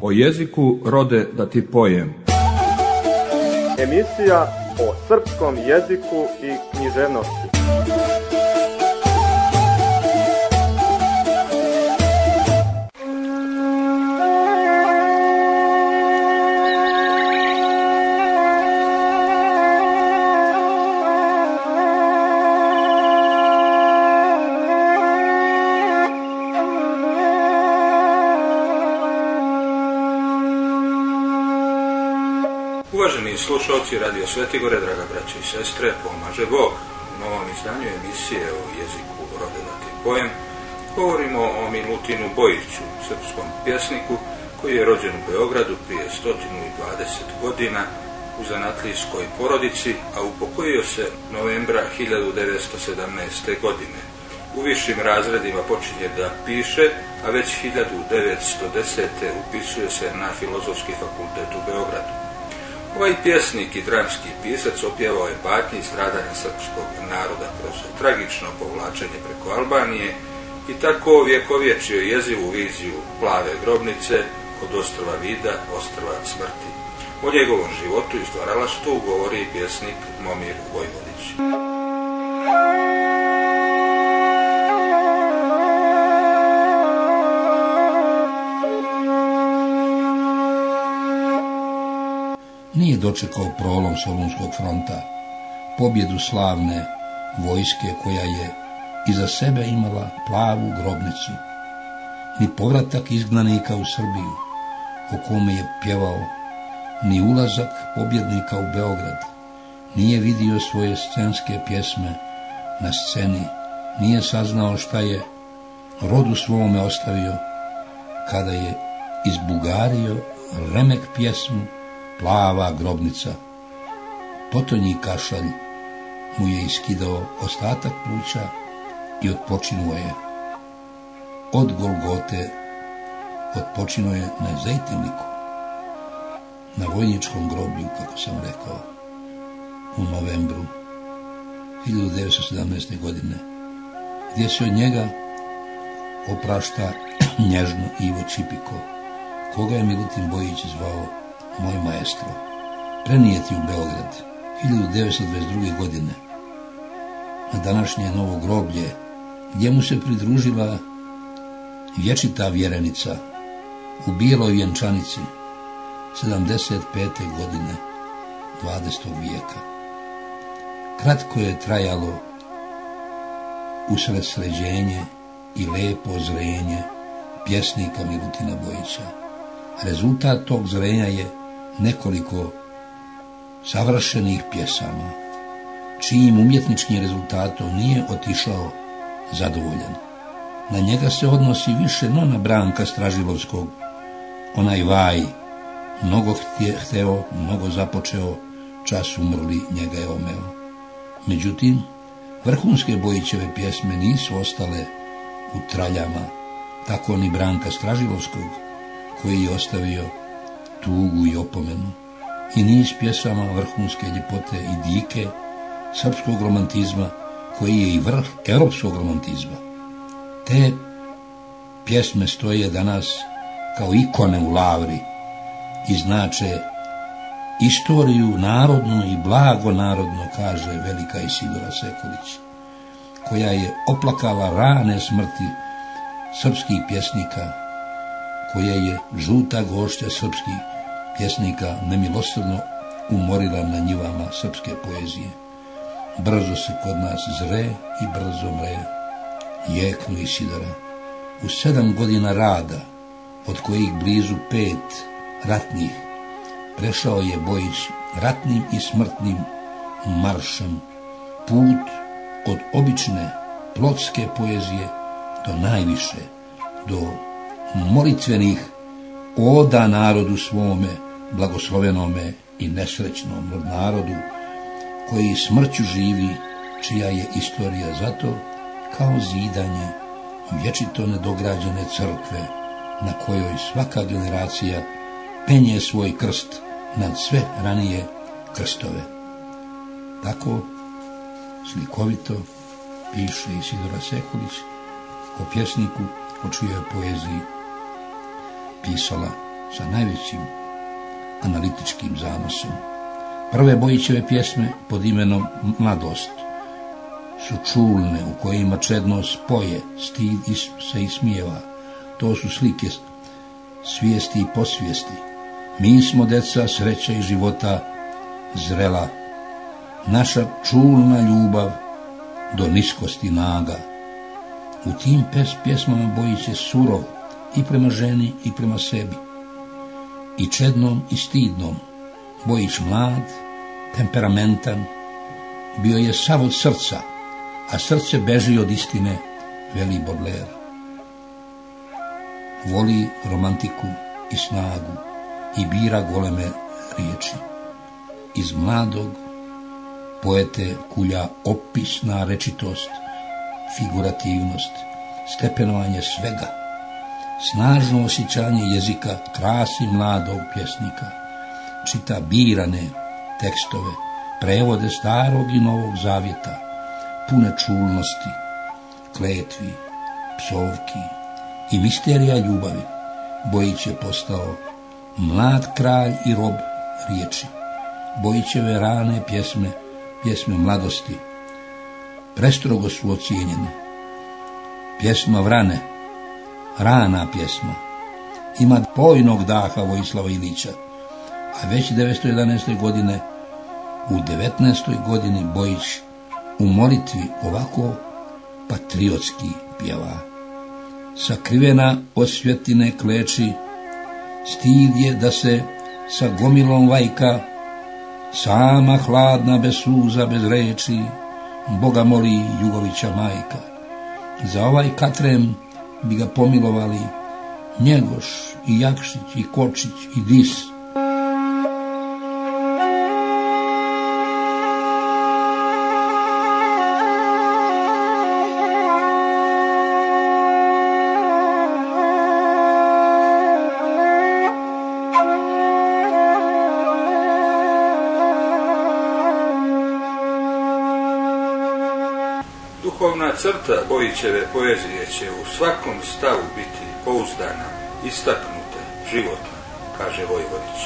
O jeziku rode da ti pojem. Emisija o srpskom jeziku i književnosti. Uvaženi slušalci Radio Svetigore, draga braće i sestre, pomaže Bog. U novom izdanju emisije o jeziku rode da ti pojem govorimo o Milutinu Bojiću, srpskom pjesniku koji je rođen u Beogradu prije 120 godina u zanatlijskoj porodici, a upokojio se novembra 1917. godine. U višim razredima počinje da piše, a već 1910. upisuje se na Filozofski fakultet u Beogradu. Ovaj pjesnik i dramski pisac opjevao je patnje i stradanja srpskog naroda kroz tragično povlačenje preko Albanije i tako vjekovječio jezivu viziju plave grobnice od ostrva vida, ostrva smrti. O njegovom životu i stvaralaštvu govori pjesnik Momir Vojvodić. Nije dočekao prolom Solunskog fronta, pobjedu slavne vojske koja je iza sebe imala plavu grobnicu, ni povratak izgnanika u Srbiju, o kome je pjevao, ni ulazak pobjednika u Beograd. Nije vidio svoje scenske pjesme na sceni, nije saznao šta je rodu svome ostavio, kada je izbugario remek pjesmu Plava grobnica. Potonji kašalj mu je iskidao ostatak pluća i otpočinuo je. Od Golgote otpočinuo je na Zejtinliku, na vojničkom groblju, kako sam rekao, u novembru 1917. godine, gdje se od njega oprašta nježno Ivo Čipiko, koga je Milutin Bojić zvao moj maestro. Prenijeti u Beograd 1922. godine na današnje Novo groblje, gdje mu se pridružila vječita vjerenica u bijeloj vjenčanici 75. godine 20. vijeka. Kratko je trajalo usredsređenje i lepo zrenje pjesnika Milutina Bojića. Rezultat tog zrenja je nekoliko savršenih pjesama, čijim umjetničkim rezultatom nije otišao zadovoljan. Na njega se odnosi više Nona Branka Stražilovskog, onaj vaj, mnogo hteo, mnogo započeo, čas umrli, njega je omeo. Međutim, vrhunske Bojićeve pjesme nisu ostale u traljama, tako ni Branka Stražilovskog, koji je ostavio tugu i opomenu, i niz pjesama vrhunske ljepote i dike srpskog romantizma, koji je i vrh europskog romantizma. Te pjesme stoje danas kao ikone u lavri i znače istoriju narodnu i blago narodno, kaže velika Isidora Sekulić, koja je oplakala rane smrti srpskih pjesnika, koja je žuta gošća srpskih pjesnika nemilosrdno umorila na njivama srpske poezije. Brzo se kod nas zre i brzo mre, jeknu Isidora. U 7 godina rada, od kojih blizu 5 ratnih, prešao je Bojić ratnim i smrtnim maršem put od obične plotske poezije do najviše, do molitvenih oda narodu svome, blagoslovenome i nesrećnom narodu, koji smrću živi, čija je istorija zato kao zidanje vječito nedograđene crkve, na kojoj svaka generacija penje svoj krst nad sve ranije krstove. Tako slikovito piše Isidora Sekulić o pjesniku, o čijoj poeziji pisala sa najvećim analitičkim zanosom. Prve Bojićeve pjesme pod imenom Mladost su čulne, u kojima čednost poje, stid se ismijeva. To su slike svijesti i posvijesti. Mi smo deca sreća i života zrela, naša čulna ljubav do niskosti naga. U tim pjesmama Bojić je surov i prema ženi i prema sebi, i čednom i stidnom. Bojić mlad, temperamentan, bio je sav od srca, a srce beži od istine, veli Baudelaire. Voli romantiku i snagu i bira goleme riječi. Iz mladog poete kulja opisna rečitost, figurativnost, stepenovanje svega. Snažno osjećanje jezika krasi mladog pjesnika. Čita birane tekstove, prevode starog i novog zavjeta, pune čulnosti, kletvi, psovki i misterija ljubavi. Bojić je postao mlad kralj i rob riječi. Bojićeve rane pjesme mladosti, prestrogo su ocijenjene. Pjesma Vrane, rana pjesma, ima pojnog daha Vojislava Ilića, a već 1911. godine, u 19. godini Bojić u molitvi ovako patriotski pjeva. Sakrivena od svjetine kleči, stid je da se sa gomilom vajka, sama hladna bez suza, bez reči, Boga moli Jugovića majka. Za ovaj katrem bi ga pomilovali Njegoš i Jakšić i Kočić i Dis. Duhovna crta Bojićeve poezije će u svakom stavu biti pouzdana, istaknuta, životna, kaže Vojvodić.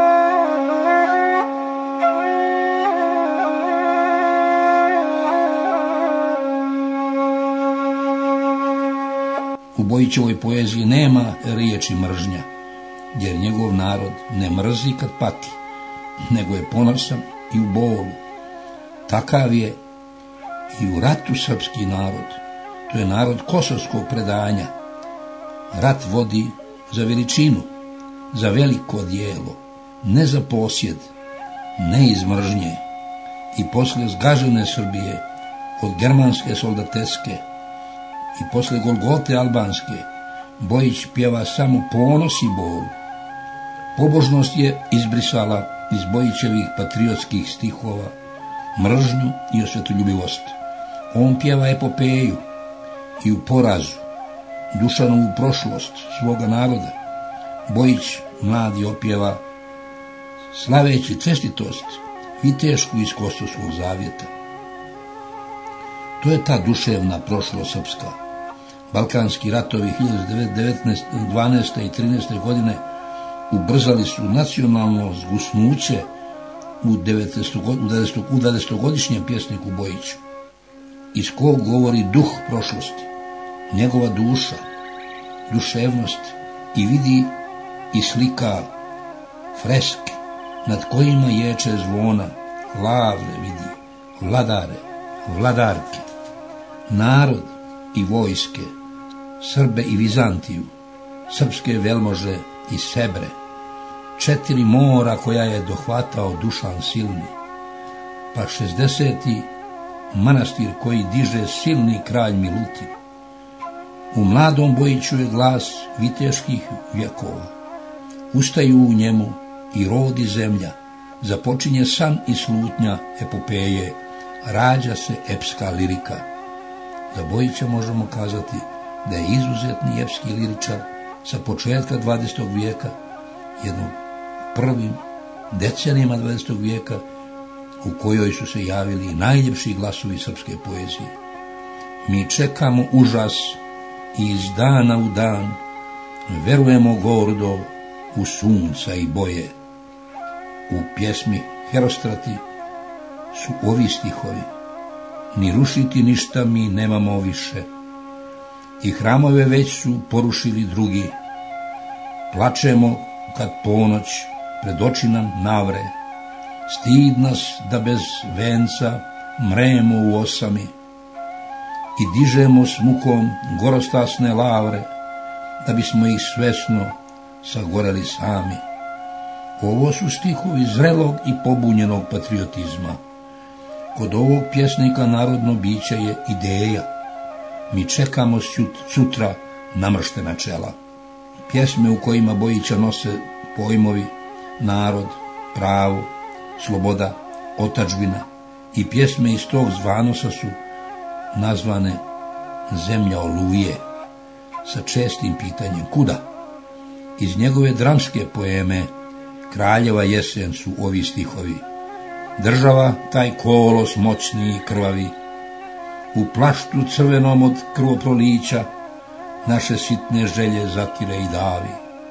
U Bojićevoj poeziji nema riječi mržnja, jer njegov narod ne mrzi kad pati, nego je ponosan i u bolu. Takav je i u ratu srpski narod. To je narod kosovskog predanja. Rat vodi za veličinu, za veliko djelo, ne za posjed, ne iz mržnje. I poslije zgažene Srbije od germanske soldateske i poslije Golgote albanske, Bojić pjeva samo ponos i bol. Pobožnost je izbrisala iz Bojićevih patriotskih stihova mržnju i osvetoljubivost. On pjeva epopeju i u porazu, Dušanovu prošlost svoga naroda. Bojić mladi opjeva slaveći čestitost vitešku iz Kosovskog zavjeta. To je ta duševna prošlost srpska. Balkanski ratovi 1912. i 13. godine ubrzali su nacionalno zgusnuće u 90-godišnjem pjesniku Bojiću, iz kog govori duh prošlosti, njegova duša, duševnost, i vidi i slika freske nad kojima ječe zvona, lavre vidi, vladare, vladarke, narod i vojske, Srbe i Vizantiju, srpske velmože i Sebre, 4 mora koja je dohvatao Dušan silni, pa 60. manastir koji diže silni kralj Milutin. U mladom Bojiću je glas viteških vjekova. Ustaju u njemu i rod i zemlja, započinje san i slutnja epopeje, rađa se epska lirika. Za Bojića možemo kazati da je izuzetni epski liričar sa početka 20. vijeka, jednom prvim decenijama 20. vijeka, u kojoj su se javili najljepši glasovi srpske poezije. Mi čekamo užas i iz dana u dan verujemo gordo u sunca i boje. U pjesmi Herostrati su ovi stihovi: ni rušiti ništa mi nemamo više, i hramove već su porušili drugi. Plačemo kad ponoć pred oči nam navre, stid nas da bez venca mremo u osami i dižemo s mukom gorostasne lavre, da bismo ih svesno sagoreli sami. Ovo su stihovi zrelog i pobunjenog patriotizma. Kod ovog pjesnika narodno biće je ideja. Mi čekamo sutra namrštena čela. Pjesme u kojima Bojića nose pojmovi narod, pravo, sloboda, otadžbina i pjesme iz tog zvanosa su nazvane Zemlja oluje, sa čestim pitanjem kuda. Iz njegove dramske poeme Kraljeva jesen su ovi stihovi: država taj kolos moćni i krvavi, u plaštu crvenom od krvoprolića naše sitne želje zatire i davi.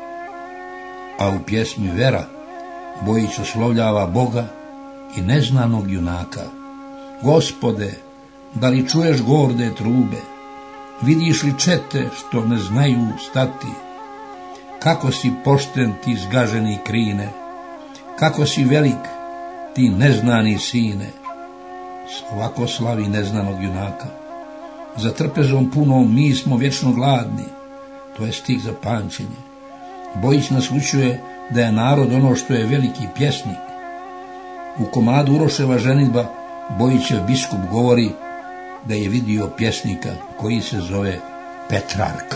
A u pjesmi Vera Bojić oslovljava Boga i neznanog junaka: Gospode, da li čuješ gorde trube, vidiš li čete što ne znaju stati, kako si pošten ti zgaženi krine, kako si velik ti neznani sine. Ovako slavi neznanog junaka. Za trpezom punom mi smo vječno gladni, to je stih za pamćenje. Bojić nas učuje da je narod ono što je veliki pjesnik. U komadu Uroševa ženidba Bojićev biskup govori da je vidio pjesnika koji se zove Petrarka.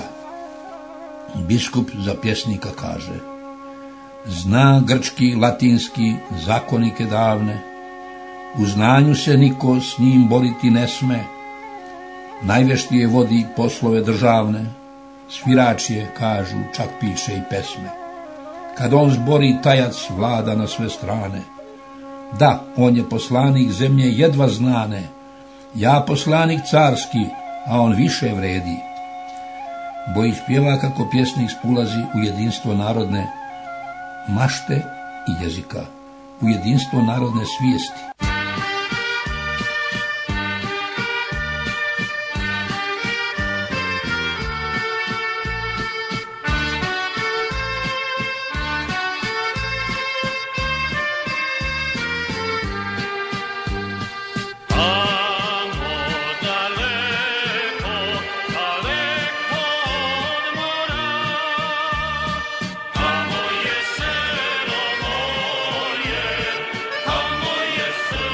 Biskup za pjesnika kaže: zna grčki, latinski, zakonike davne, u znanju se niko s njim boriti ne sme, najveštije vodi poslove državne, svirač je, kažu, čak piše i pesme. Kad on zbori, tajac vlada na sve strane. Da, on je poslanik zemlje jedva znane, ja poslanik carski, a on više vredi. Bojić pjeva kako pjesnik spulazi u jedinstvo narodne mašte i jezika, u jedinstvo narodne svijesti. Tamo je selo moje, tamo je selo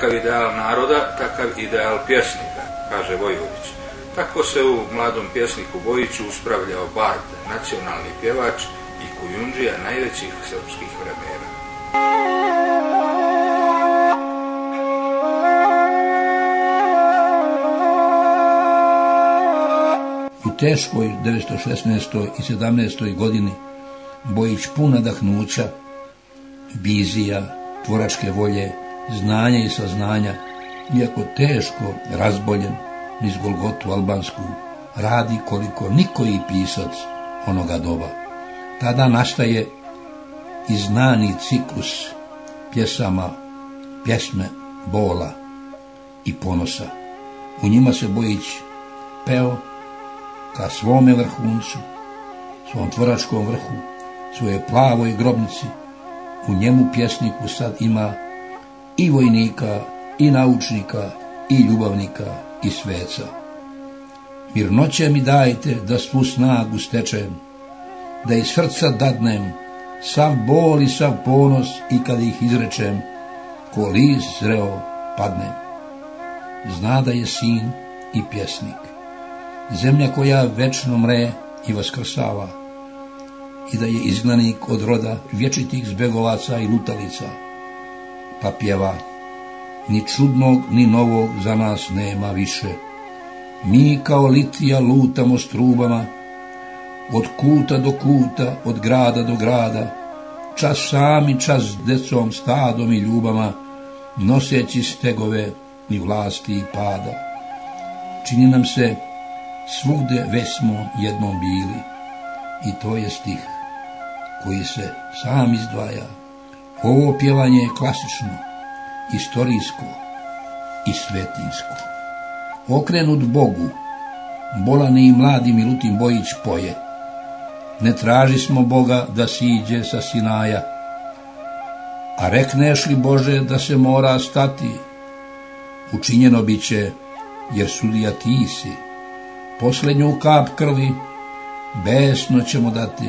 Kakav ideal naroda, takav ideal pjesnika, kaže Vojvodić. Tako se u mladom pjesniku Bojiću uspravljao bard, nacionalni pjevač i kujundžija najvećih srpskih vremena. U teškoj 1916. i 17. godini Bojić pun nadahnuća, vizija, tvoračke volje, znanja i saznanja, iako teško razboljen niz Golgotu albansku, radi koliko nikoji pisac onoga doba. Tada nastaje i znani ciklus pjesama, pjesme bola i ponosa. U njima se Bojić peo ka svome vrhuncu, svom tvoračkom vrhu, svoje plavoj grobnici. U njemu pjesniku sad ima i vojnika, i naučnika, i ljubavnika, i sveca. Mirnoće mi dajte da svu snagu stečem, da iz srca dadnem sav bol i sav ponos i kad ih izrečem, ko list zreo padnem. Zna da je sin i pjesnik, zemlja koja večno mre i vaskrsava, i da je izgnanik od roda vječitih zbegovaca i lutalica, pa pjeva: ni čudnog ni novog za nas nema više. Mi kao litija lutamo s trubama, od kuta do kuta, od grada do grada, čas sami, čas s decom, stadom i ljubama, noseći stegove ni vlasti i pada. Čini nam se svugde već smo jednom bili, i to je stih koji se sam izdvaja. Ovo pjevanje je klasično, istorijsko i svetinsko. Okrenut Bogu, bolani i mladi Milutin Bojić poje: ne traži smo Boga da siđe sa Sinaja, a rekneš li Bože da se mora stati, učinjeno biće, jer sudija ti si. Posljednju kap krvi besno ćemo dati,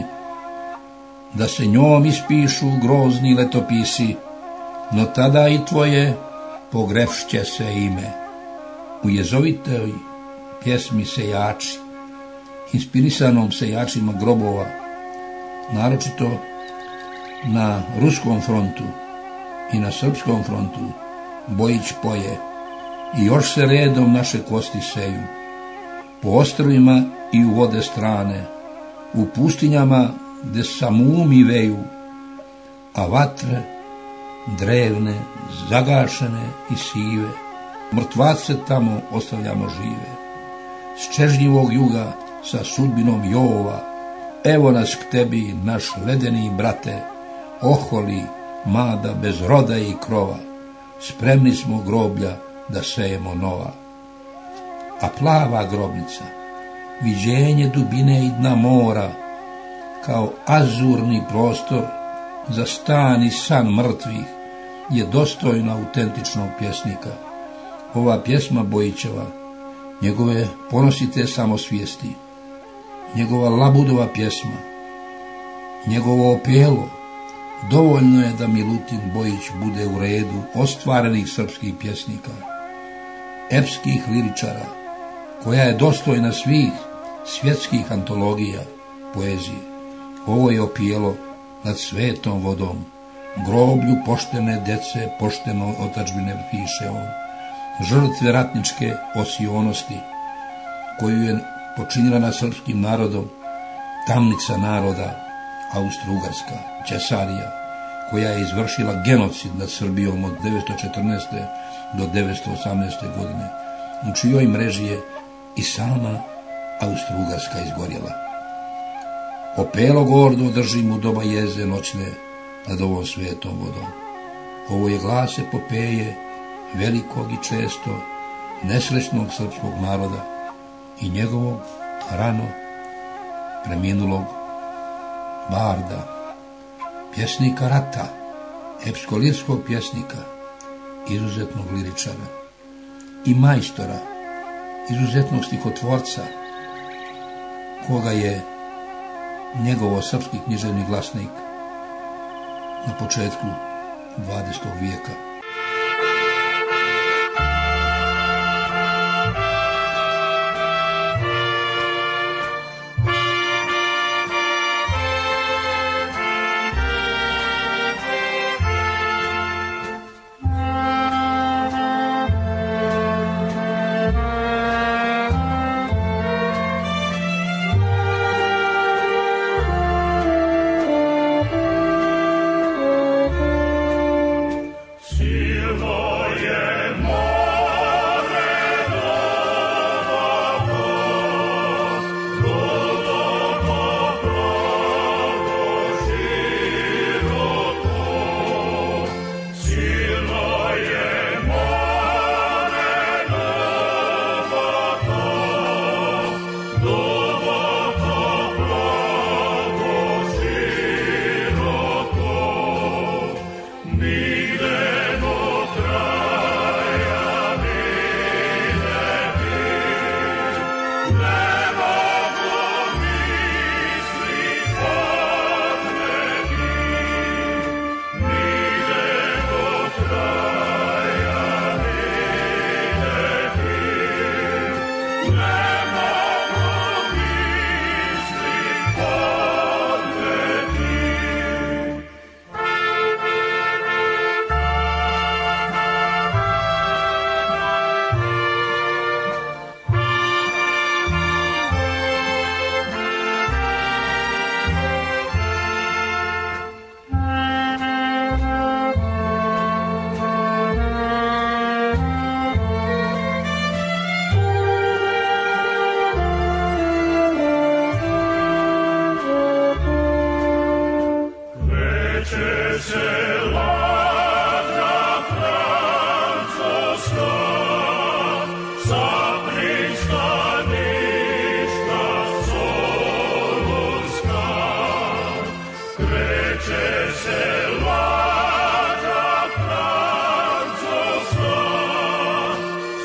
da se njom ispišu grozni letopisi, no tada i tvoje pogrešće se ime. U jezovitoj pjesmi Sejači, inspirisanom sejačima grobova, naročito na ruskom frontu i na srpskom frontu, Bojić poje: i još se redom naše kosti seju, po ostrvima i u vode strane, u pustinjama gde samumi veju, a vatre drevne, zagašene i sive, mrtvace tamo ostavljamo žive. S čežnjivog juga sa sudbinom Jova, evo nas k tebi, naš ledeni brate, oholi, mada bez roda i krova, spremni smo groblja da sejemo nova. A plava grobnica, viđenje dubine i dna mora, kao azurni prostor za stan i san mrtvih, je dostojna autentičnog pjesnika. Ova pjesma Bojićeva, njegove ponosite samosvijesti, njegova labudova pjesma, njegovo opelo, dovoljno je da Milutin Bojić bude u redu ostvarenih srpskih pjesnika, epskih liričara, koja je dostojna svih svjetskih antologija poezije. Ovo je opijelo nad svetom vodom, groblju poštene dece, pošteno otadžbine, piše on, žrtve ratničke osionosti, koju je počinila nad srpskim narodom tamnica naroda Austro-Ugarska, Ćesarija, koja je izvršila genocid nad Srbijom od 1914. do 1918. godine, u čijoj mreži je i sama Austro-Ugarska izgorjela. Opelo gordo držim u doba jeze noćne nad ovom svetom vodom. Ovo je glas epopeje velikog i često nesrećnog srpskog naroda i njegovog rano preminulog barda, pjesnika rata, epsko-lirskog pjesnika, izuzetnog liričara i majstora, izuzetnog stihotvorca, koga je njegovo srpski književni glasnik na početku 20. vijeka.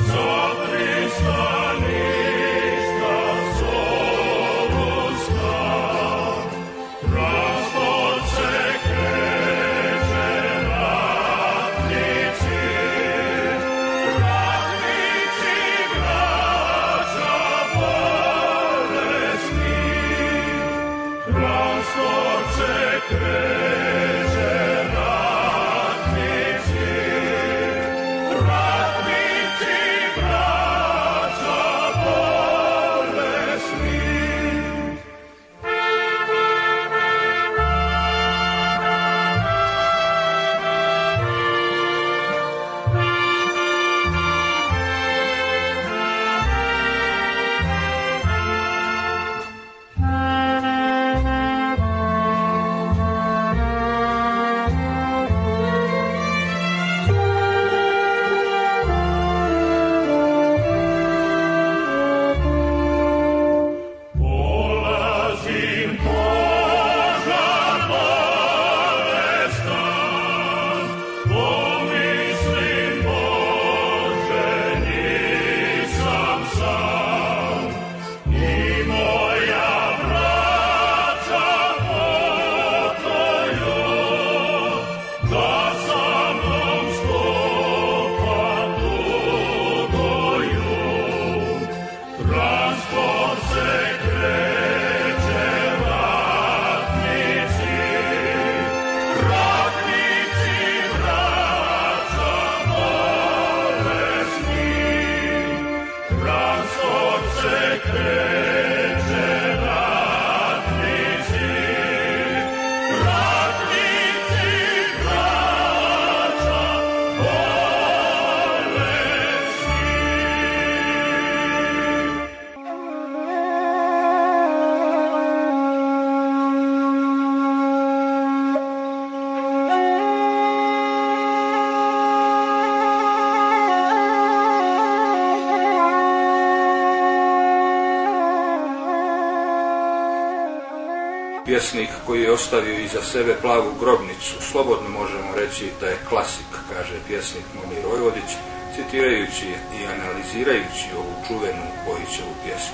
Pjesnik koji je ostavio iza sebe plavu grobnicu, slobodno možemo reći da je klasik, kaže pjesnik Momir Vojvodić, citirajući i analizirajući ovu čuvenu Bojićevu pjesmu.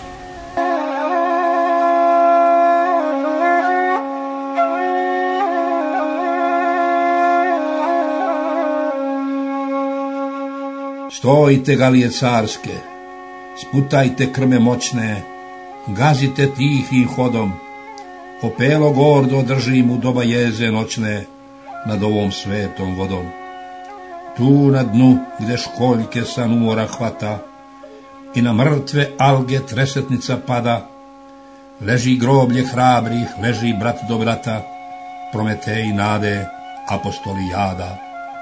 Stojite, galije carske, sputajte krme moćne, gazite tihim hodom, opelo gordo držim u doba jeze noćne nad ovom svetom vodom. Tu na dnu gde školjke san umora hvata i na mrtve alge tresetnica pada, leži groblje hrabrih, leži brat do brata, Prometej nade, apostoli jada.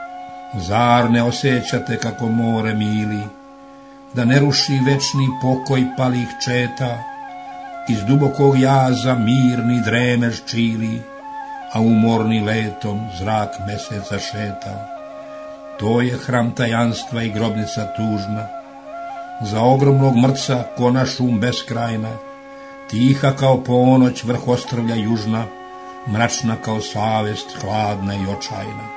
Zar ne osjećate kako more mili, da ne ruši večni pokoj palih četa, iz dubokog jaza mirni dremež čili, a umorni letom zrak meseca šeta. To je hram tajanstva i grobnica tužna, za ogromnog mrca kona šum beskrajna, tiha kao ponoć vrh ostrvlja južna, mračna kao savest, hladna i očajna.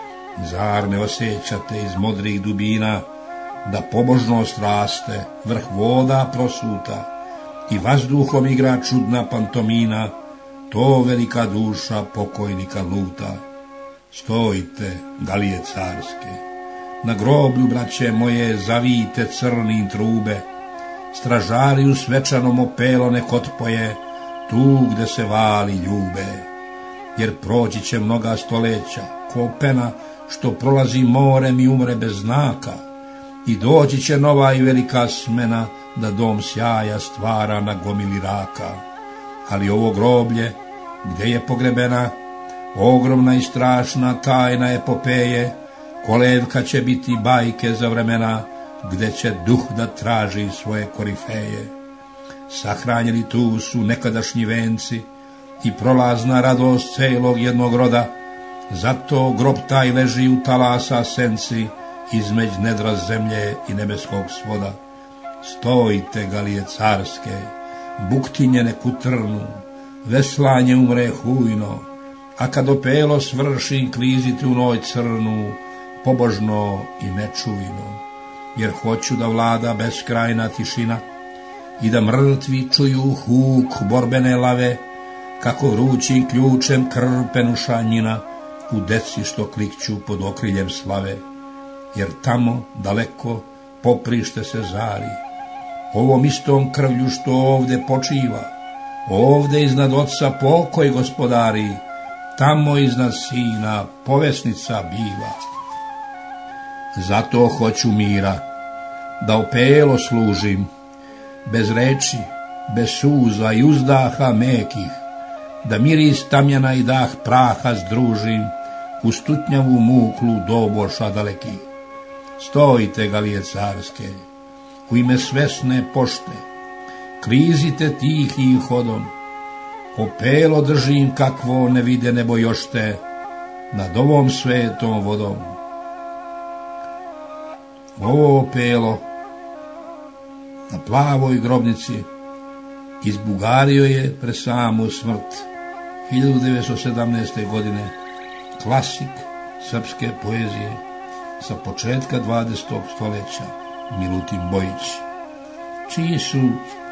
Zar ne osjećate iz modrih dubina da pobožnost raste, vrh voda prosuta i vazduhom igra čudna pantomina, to velika duša pokojnika luta. Stojite, galije carske, na groblju, braće moje, zavijte crnim trube, stražari u svečanom opelo nek otpoje, tu gde se vali ljube, jer proći će mnoga stoleća, ko pena što prolazi morem i umre bez znaka, i doći će nova i velika smena, da dom sjaja stvara na gomili raka. Ali ovo groblje, gde je pogrebena ogromna i strašna tajna epopeje, kolevka će biti bajke za vremena, gde će duh da traži svoje korifeje. Sahranjeni tu su nekadašnji venci i prolazna radost celog jednog roda, zato grob taj leži u talasa senci, izmeđ nedra zemlje i nebeskog svoda. Stojite, galije carske, buktinje neku trnu, veslanje umre hujno, a kad opelo svrši klizite u noj crnu, pobožno i nečujno. jer hoću da vlada beskrajna tišina i da mrtvi čuju huk borbene lave, kako vrućim ključem krv penušanjina u deci što klikću pod okriljem slave, jer tamo daleko poprište se zari, ovom istom krvlju što ovde počiva, ovde iznad oca pokoj gospodari, tamo iznad sina povesnica biva. Zato hoću mira, da opelo služim, bez reči, bez suza i uzdaha mekih, da miris tamjana i dah praha združim, u stutnjavu muklu doboša dalekih. Stojite, galije carske, u ime svesne pošte, klizite tihim hodom, opelo držim kakvo ne vide nebo jošte, nad ovom svetom vodom. Ovo opelo na plavoj grobnici izbugario je pre samu smrt 1917. godine klasik srpske poezije sa početka 20. stoljeća Milutin Bojić, čiji su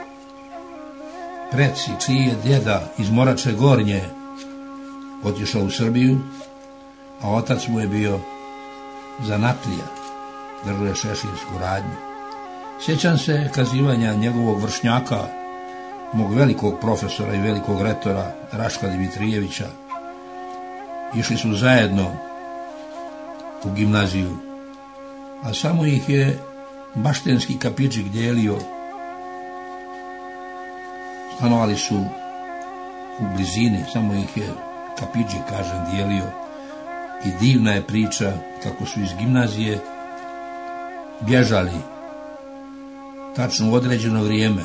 preci, čiji je djeda iz Morače Gornje otišao u Srbiju, a otac mu je bio zanatlija, držao je šeširsku radnju. Sjećam se kazivanja njegovog vršnjaka, mog velikog profesora i velikog retora Raška Dimitrijevića. Išli su zajedno u gimnaziju, a samo ih je baštenski kapičik dijelio. Stanovali su u blizini, samo ih je kapičik, kažem, dijelio. I divna je priča kako su iz gimnazije bježali tačno u određeno vrijeme,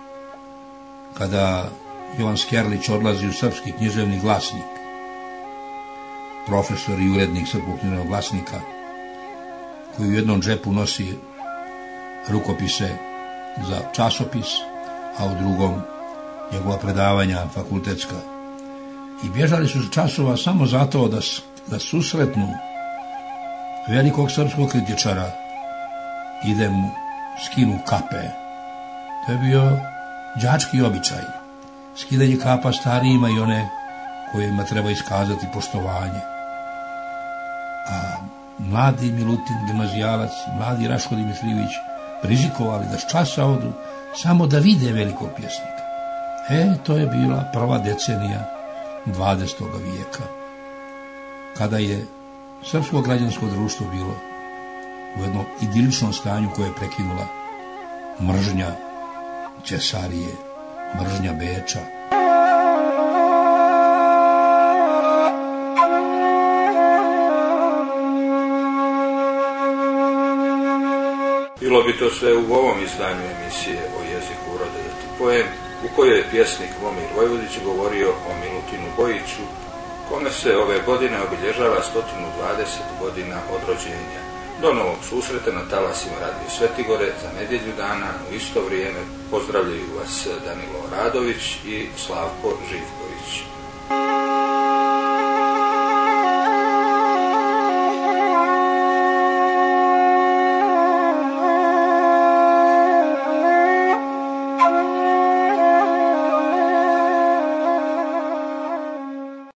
kada Jovan Skerlić odlazi u Srpski književni glasnik, profesor i urednik Srpskog književnog glasnika, koji u jednom džepu nosi rukopise za časopis, a u drugom njegova predavanja fakultetska. I bježali su časova samo zato da susretnu velikog srpskog kritičara i da mu skinu kape. To je bio đački običaj. Skidanje kapa starijima i one kojima treba iskazati poštovanje. A mladi Milutin, gimnazijalac, mladi Raško Dimitrijević rizikovali da s časa odu samo da vide velikog pjesnika. To je bila prva decenija 20. vijeka, kada je srpsko građansko društvo bilo u jednom idiličnom stanju koje je prekinula mržnja Cesarije, mržnja Beča. Bilo bi to sve u ovom izdanju emisije o jeziku rode da ti pojem, u kojoj je pjesnik Momir Vojvodić govorio o Milutinu Bojiću, kome se ove godine obilježava 120 godina od rođenja. Do novog susreta na talasima Radio Svetigore za nedjelju dana u isto vrijeme. Pozdravljaju vas Danilo Radović i Slavko Živković.